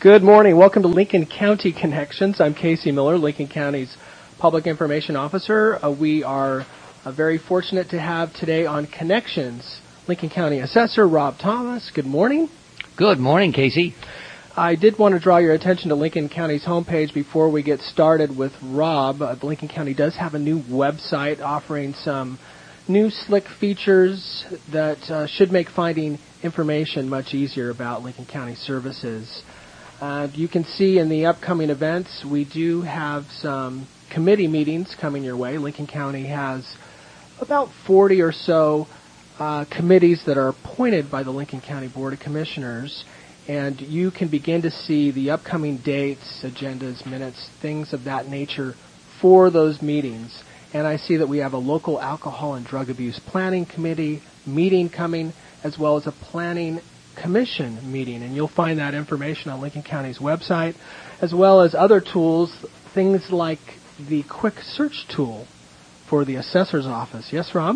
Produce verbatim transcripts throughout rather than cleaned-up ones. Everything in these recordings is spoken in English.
Good morning. Welcome to Lincoln County Connections. I'm Casey Miller, Lincoln County's Public Information Officer. Uh, we are uh, very fortunate to have today on Connections Lincoln County Assessor Rob Thomas. Good morning. Good morning, Casey. I did want to draw your attention to Lincoln County's homepage before we get started with Rob. Uh, Lincoln County does have a new website offering some new slick features that uh, should make finding information much easier about Lincoln County services. Uh, you can see in the upcoming events, we do have some committee meetings coming your way. Lincoln County has about forty or so uh, committees that are appointed by the Lincoln County Board of Commissioners, and you can begin to see the upcoming dates, agendas, minutes, things of that nature for those meetings. And I see that we have a local alcohol and drug abuse planning committee meeting coming, as well as a planning commission meeting, and you'll find that information on Lincoln County's website, as well as other tools, things like the quick search tool for the assessor's office. Yes, Rob?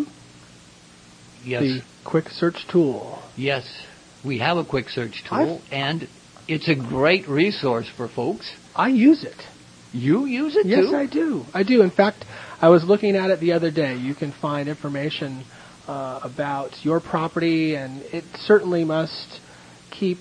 Yes. The quick search tool. Yes, we have a quick search tool, I've, and it's a great resource for folks. I use it. You use it yes, too? Yes, I do. I do. In fact, I was looking at it the other day. You can find information Uh, about your property, and it certainly must keep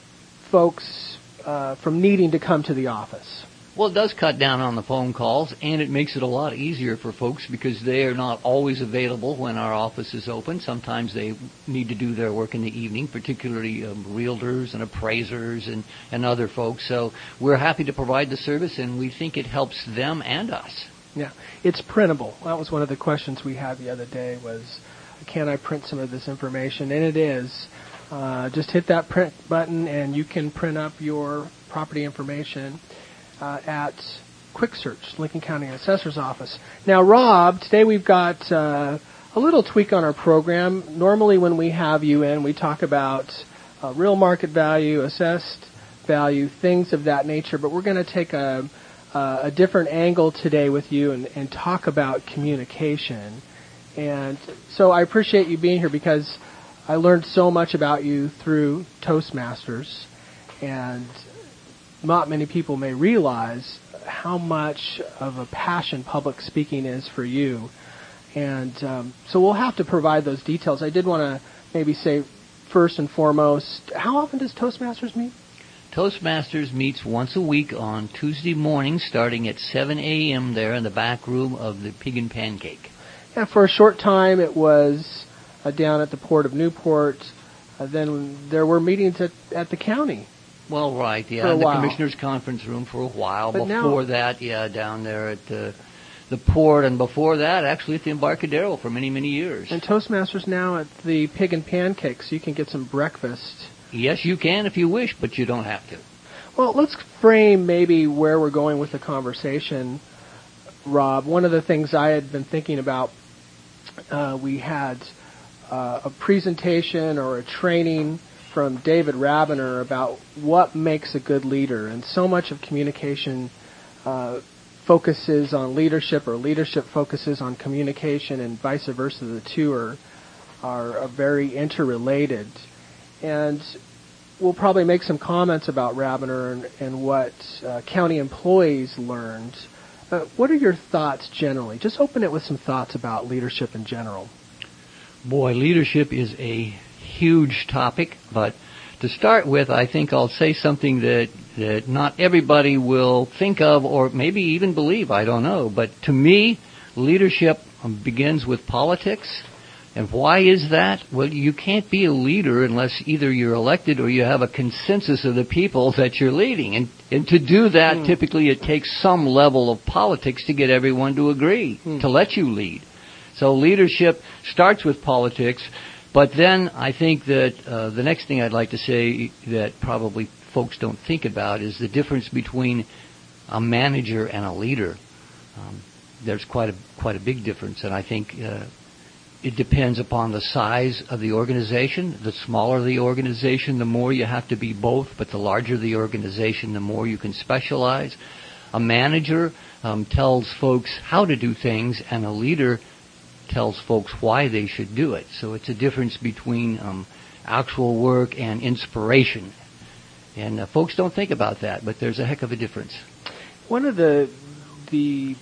folks uh, from needing to come to the office. Well, it does cut down on the phone calls, and it makes it a lot easier for folks because they are not always available when our office is open. Sometimes they need to do their work in the evening, particularly um, realtors and appraisers and, and other folks. So we're happy to provide the service, and we think it helps them and us. Yeah, it's printable. That was one of the questions we had the other day was, can I print some of this information? And it is. Uh, just hit that print button and you can print up your property information uh, at Quick Search, Lincoln County Assessor's Office. Now, Rob, today we've got uh, a little tweak on our program. Normally when we have you in, we talk about uh, real market value, assessed value, things of that nature, but we're going to take a, uh, a different angle today with you and, and talk about communication. And so I appreciate you being here because I learned so much about you through Toastmasters, and not many people may realize how much of a passion public speaking is for you. And um, so we'll have to provide those details. I did want to maybe say first and foremost, how often does Toastmasters meet? Toastmasters meets once a week on Tuesday morning starting at seven a.m. there in the back room of the Pig and Pancake. Yeah, for a short time it was uh, down at the Port of Newport. Uh, then there were meetings at, at the county. Well, right, yeah, for a in the while. Commissioner's Conference Room for a while. But before now, that, yeah, down there at the, the Port, and before that, actually at the Embarcadero for many, many years. And Toastmasters now at the Pig and Pancake, so you can get some breakfast. Yes, you can if you wish, but you don't have to. Well, let's frame maybe where we're going with the conversation, Rob. One of the things I had been thinking about, uh, we had uh, a presentation or a training from David Rabiner about what makes a good leader, and so much of communication uh, focuses on leadership, or leadership focuses on communication, and vice versa. The two are are, are very interrelated. And we'll probably make some comments about Rabiner and, and what uh, county employees learned. Uh, what are your thoughts generally? Just open it with some thoughts about leadership in general. Boy, leadership is a huge topic, but to start with, I think I'll say something that, that not everybody will think of or maybe even believe, I don't know. But to me, leadership begins with politics. And why is that? Well, you can't be a leader unless either you're elected or you have a consensus of the people that you're leading. And, and to do that, mm. typically it takes some level of politics to get everyone to agree, mm. to let you lead. So leadership starts with politics, but then I think that uh, the next thing I'd like to say that probably folks don't think about is the difference between a manager and a leader. Um, there's quite a quite a big difference, and I think uh, it depends upon the size of the organization. The smaller the organization, the more you have to be both, but the larger the organization, the more you can specialize. A manager um, tells folks how to do things, and a leader tells folks why they should do it. So it's a difference between um, actual work and inspiration. And uh, folks don't think about that, but there's a heck of a difference. One of the the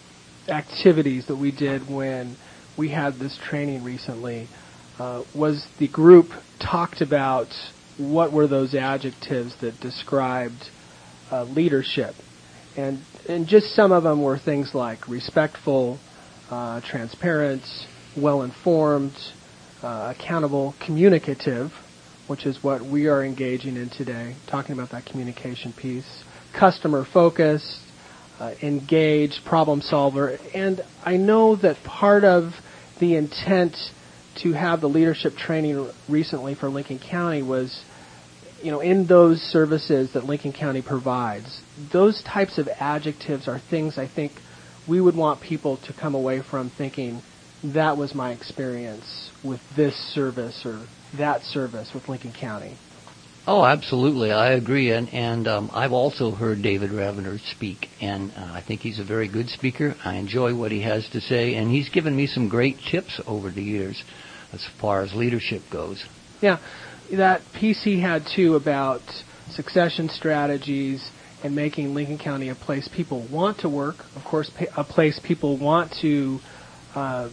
activities that we did when we had this training recently uh, was the group talked about what were those adjectives that described uh, leadership. And and just some of them were things like respectful, uh, transparent, well-informed, uh, accountable, communicative, which is what we are engaging in today, talking about that communication piece, customer-focused, uh, engaged, problem solver. And I know that part of the intent to have the leadership training recently for Lincoln County was, you know, in those services that Lincoln County provides, those types of adjectives are things I think we would want people to come away from thinking, that was my experience with this service or that service with Lincoln County. Oh, absolutely. I agree. And, and um, I've also heard David Ravner speak, and uh, I think he's a very good speaker. I enjoy what he has to say, and he's given me some great tips over the years as far as leadership goes. Yeah. That piece he had, too, about succession strategies and making Lincoln County a place people want to work, of course, a place people want to uh,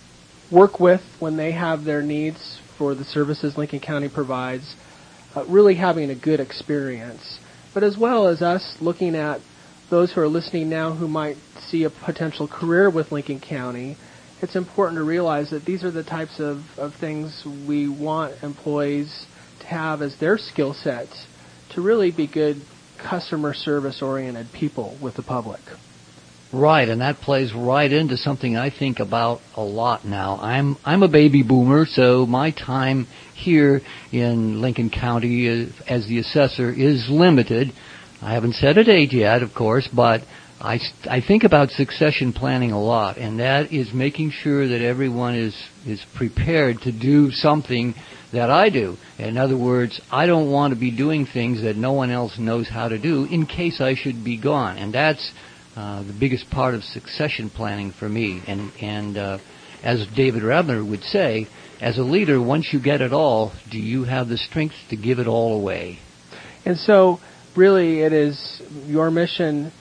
work with when they have their needs for the services Lincoln County provides, uh, really having a good experience. But as well as us looking at those who are listening now who might see a potential career with Lincoln County, it's important to realize that these are the types of, of things we want employees to have as their skill sets to really be good customer service-oriented people with the public. Right, and that plays right into something I think about a lot now. I'm I'm a baby boomer, so my time here in Lincoln County as the assessor is limited. I haven't set a date yet, of course, but I, I think about succession planning a lot, and that is making sure that everyone is, is prepared to do something that I do. In other words, I don't want to be doing things that no one else knows how to do in case I should be gone. And that's uh, the biggest part of succession planning for me. And, and uh, as David Ravner would say, as a leader, once you get it all, do you have the strength to give it all away? And so, really, it is your mission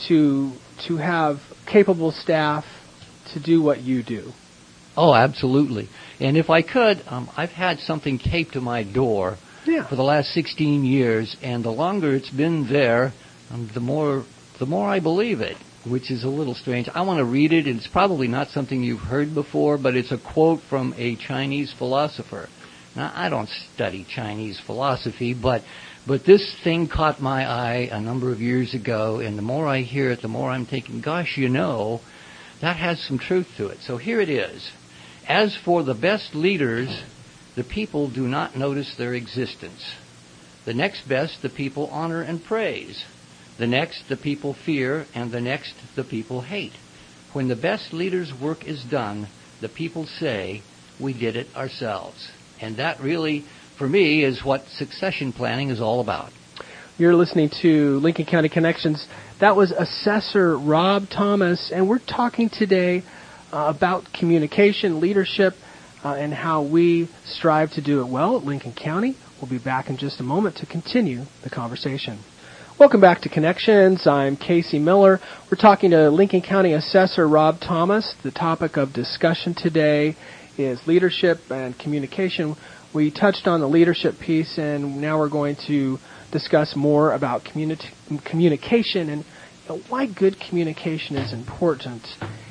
to to have capable staff to do what you do. Oh, absolutely. And if I could, um, I've had something taped to my door yeah. for the last sixteen years, and the longer it's been there, um, the more the more I believe it, which is a little strange. I want to read it. It's probably not something you've heard before, but it's a quote from a Chinese philosopher. Now, I don't study Chinese philosophy, but But this thing caught my eye a number of years ago, and the more I hear it, the more I'm thinking, gosh, you know, that has some truth to it. So here it is. As for the best leaders, the people do not notice their existence. The next best, the people honor and praise. The next, the people fear, and the next, the people hate. When the best leader's work is done, the people say, we did it ourselves. And that really, for me, is what succession planning is all about. You're listening to Lincoln County Connections. That was Assessor Rob Thomas, and we're talking today uh, about communication, leadership, uh, and how we strive to do it well at Lincoln County. We'll be back in just a moment to continue the conversation. Welcome back to Connections. I'm Casey Miller. We're talking to Lincoln County Assessor Rob Thomas. The topic of discussion today is leadership and communication. We touched on the leadership piece, and now we're going to discuss more about communi- communication and you know, why good communication is important.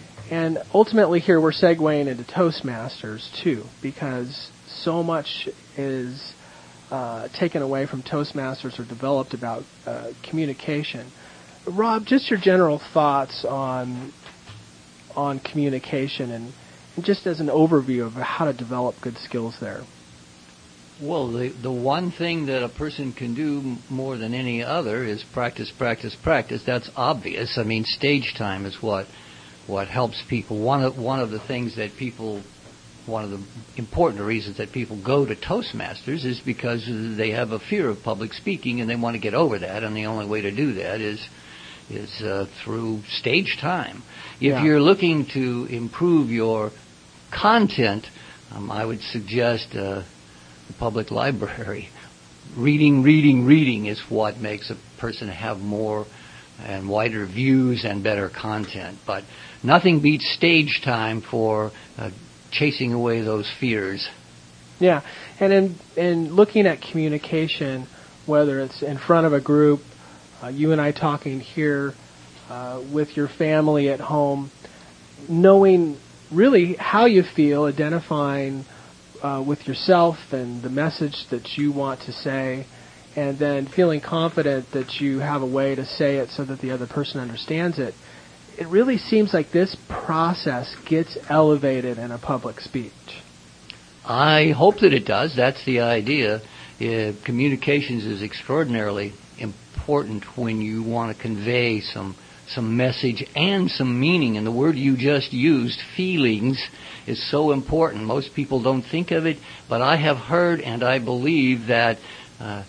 And ultimately here we're segueing into Toastmasters too, because so much is uh, taken away from Toastmasters or developed about uh, communication. Rob, just your general thoughts on on communication and, and just as an overview of how to develop good skills there. Well, the the one thing that a person can do more than any other is practice, practice, practice. That's obvious. I mean, stage time is what what helps people. One of one of the things that people, one of the important reasons that people go to Toastmasters is because they have a fear of public speaking and they want to get over that. And the only way to do that is is uh, through stage time. If yeah. you're looking to improve your content, um, I would suggest. Uh, the public library. reading, reading, reading is what makes a person have more and wider views and better content. But nothing beats stage time for uh, chasing away those fears. Yeah, and in, in looking at communication, whether it's in front of a group, uh, you and I talking here uh, with your family at home, knowing really how you feel, identifying uh, with yourself and the message that you want to say, and then feeling confident that you have a way to say it so that the other person understands it. It really seems like this process gets elevated in a public speech. I hope that it does. That's the idea. Uh, communications is extraordinarily important when you want to convey some some message and some meaning. And the word you just used, feelings, is so important. Most people don't think of it, but I have heard and I believe that uh,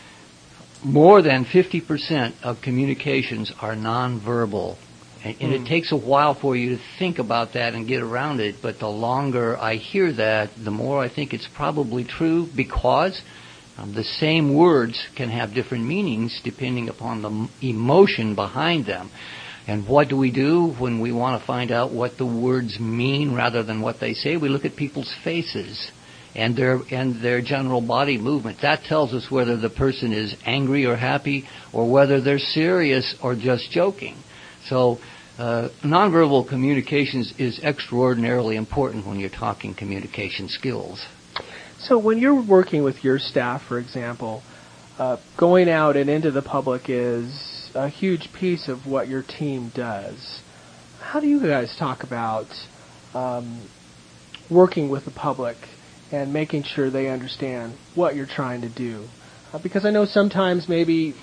more than fifty percent of communications are nonverbal. And, and mm. it takes a while for you to think about that and get around it, but the longer I hear that, the more I think it's probably true, because um, the same words can have different meanings depending upon the m- emotion behind them. And what do we do when we want to find out what the words mean rather than what they say? We look at people's faces and their and their general body movement. That tells us whether the person is angry or happy, or whether they're serious or just joking. So uh, nonverbal communications is extraordinarily important when you're talking communication skills. So when you're working with your staff, for example, uh, going out and into the public is a huge piece of what your team does. How do you guys talk about um, working with the public and making sure they understand what you're trying to do? Uh, because I know sometimes maybe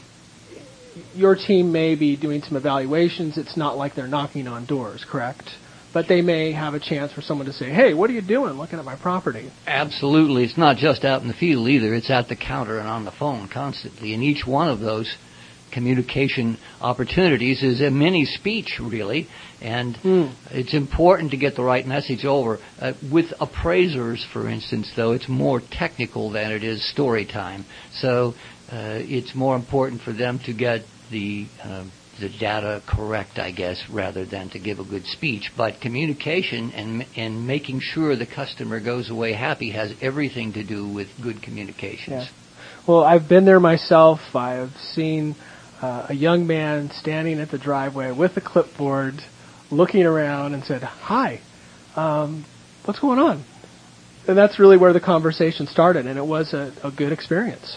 your team may be doing some evaluations. It's not like they're knocking on doors, correct? But they may have a chance for someone to say, hey, what are you doing looking at my property? Absolutely. It's not just out in the field either. It's at the counter and on the phone constantly. And each one of those communication opportunities is a mini speech, really. And mm. it's important to get the right message over. Uh, with appraisers, for instance, though, it's more technical than it is story time. So uh, it's more important for them to get the uh, the data correct, I guess, rather than to give a good speech. But communication and and making sure the customer goes away happy has everything to do with good communications. Yeah. Well, I've been there myself. I've seen uh, a young man standing at the driveway with a clipboard, looking around and said, hi, um, what's going on? And that's really where the conversation started, and it was a, a good experience.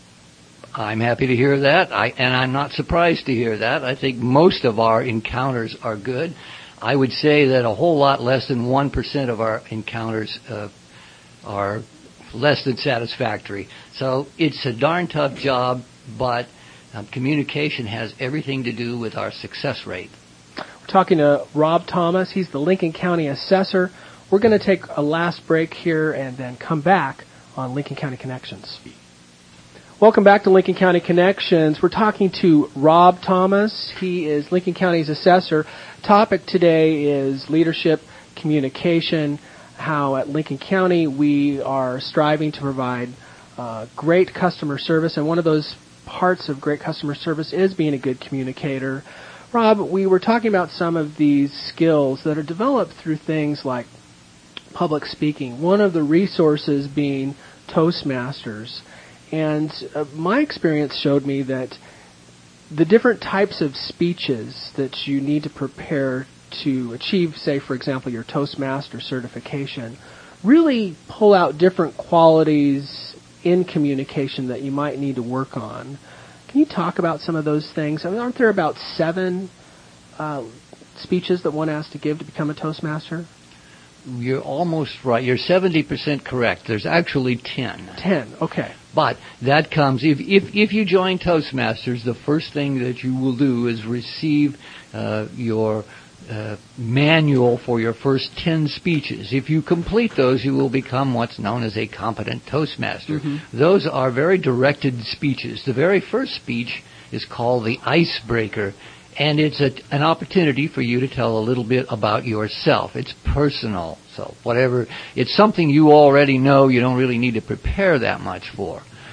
I'm happy to hear that, I, and I'm not surprised to hear that. I think most of our encounters are good. I would say that a whole lot less than one percent of our encounters uh, are less than satisfactory. So it's a darn tough job, but um, communication has everything to do with our success rate. We're talking to Rob Thomas. He's the Lincoln County Assessor. We're going to take a last break here and then come back on Lincoln County Connections. Welcome back to Lincoln County Connections. We're talking to Rob Thomas. He is Lincoln County's assessor. Topic today is leadership, communication, how at Lincoln County we are striving to provide uh, great customer service, and one of those parts of great customer service is being a good communicator. Rob, we were talking about some of these skills that are developed through things like public speaking, one of the resources being Toastmasters. And uh, my experience showed me that the different types of speeches that you need to prepare to achieve, say, for example, your Toastmaster certification, really pull out different qualities in communication that you might need to work on. Can you talk about some of those things? I mean, aren't there about seven uh, speeches that one has to give to become a Toastmaster? You're almost right. You're seventy percent correct. There's actually ten. ten, okay. But that comes, if, if, if you join Toastmasters, the first thing that you will do is receive uh, your uh, manual for your first ten speeches. If you complete those, you will become what's known as a competent Toastmaster. Mm-hmm. Those are very directed speeches. The very first speech is called the icebreaker, and it's a, an opportunity for you to tell a little bit about yourself. It's personal. So whatever, it's something you already know, you don't really need to prepare that much for.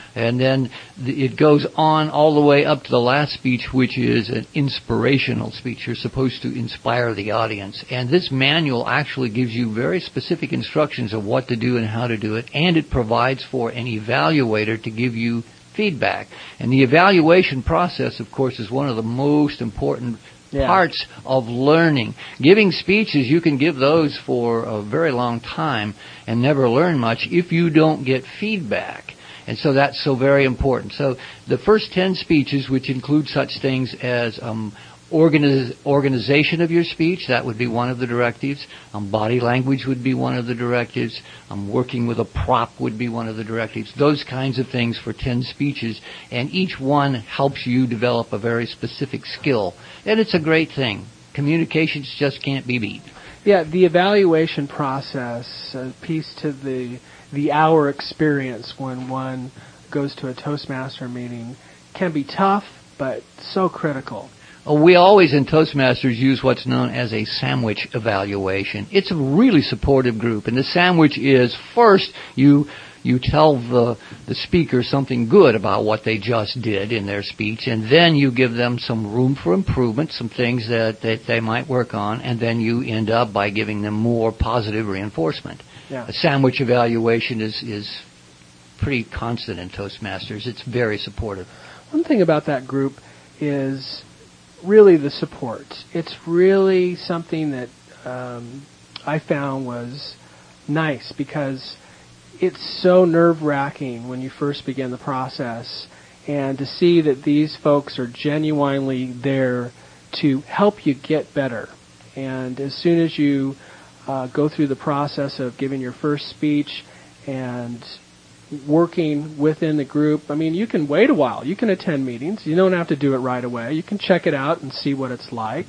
And then th- it goes on all the way up to the last speech, which is an inspirational speech. You're supposed to inspire the audience. And this manual actually gives you very specific instructions of what to do and how to do it, and it provides for an evaluator to give you feedback. And the evaluation process, of course, is one of the most important yeah. parts of learning. Giving speeches, you can give those for a very long time and never learn much if you don't get feedback. And so that's so very important. So the first ten speeches, which include such things as um, organiz- organization of your speech, that would be one of the directives. Um, body language would be one of the directives. Um, working with a prop would be one of the directives. Those kinds of things for ten speeches. And each one helps you develop a very specific skill. And it's a great thing. Communications just can't be beat. Yeah, the evaluation process, a piece to the the hour experience when one goes to a Toastmaster meeting, can be tough, but so critical. We always in Toastmasters use what's known as a sandwich evaluation. It's a really supportive group, and the sandwich is first you you tell the the speaker something good about what they just did in their speech, and then you give them some room for improvement, some things that, that they might work on, and then you end up by giving them more positive reinforcement. Yeah. A sandwich evaluation is, is pretty constant in Toastmasters. It's very supportive. One thing about that group is really the support. It's really something that um, I found was nice because it's so nerve-wracking when you first begin the process, and to see that these folks are genuinely there to help you get better. And as soon as you uh, go through the process of giving your first speech and working within the group, I mean, you can wait a while. You can attend meetings. You don't have to do it right away. You can check it out and see what it's like.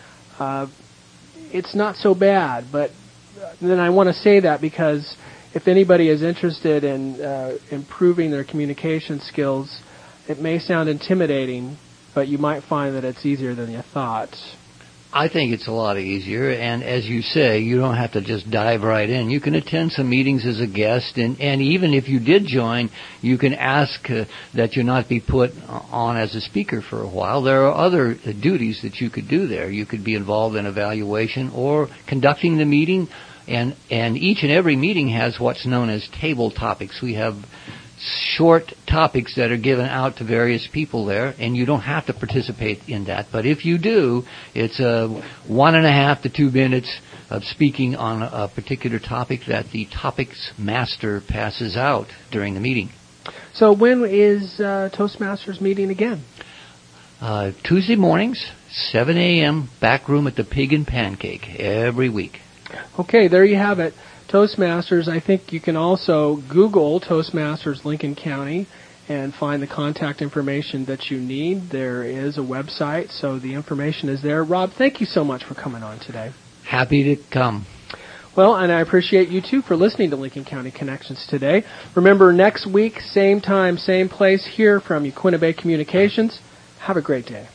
Uh, it's not so bad, but then I want to say that because if anybody is interested in uh, improving their communication skills, it may sound intimidating, but you might find that it's easier than you thought. I think it's a lot easier, and as you say, you don't have to just dive right in. You can attend some meetings as a guest, and, and even if you did join, you can ask uh, that you not be put on as a speaker for a while. There are other uh, duties that you could do there. You could be involved in evaluation or conducting the meeting, and, and each and every meeting has what's known as table topics. We have short topics that are given out to various people there, and you don't have to participate in that. But if you do, it's a one and a half to two minutes of speaking on a particular topic that the topics master passes out during the meeting. So when is uh, Toastmasters meeting again? Uh, Tuesday mornings, seven a.m., back room at the Pig and Pancake every week. Okay, there you have it. Toastmasters, I think you can also Google Toastmasters Lincoln County and find the contact information that you need. There is a website, so the information is there. Rob, thank you so much for coming on today. Happy to come. Well, and I appreciate you, too, for listening to Lincoln County Connections today. Remember, next week, same time, same place, here from Uquinna Bay Communications. Have a great day.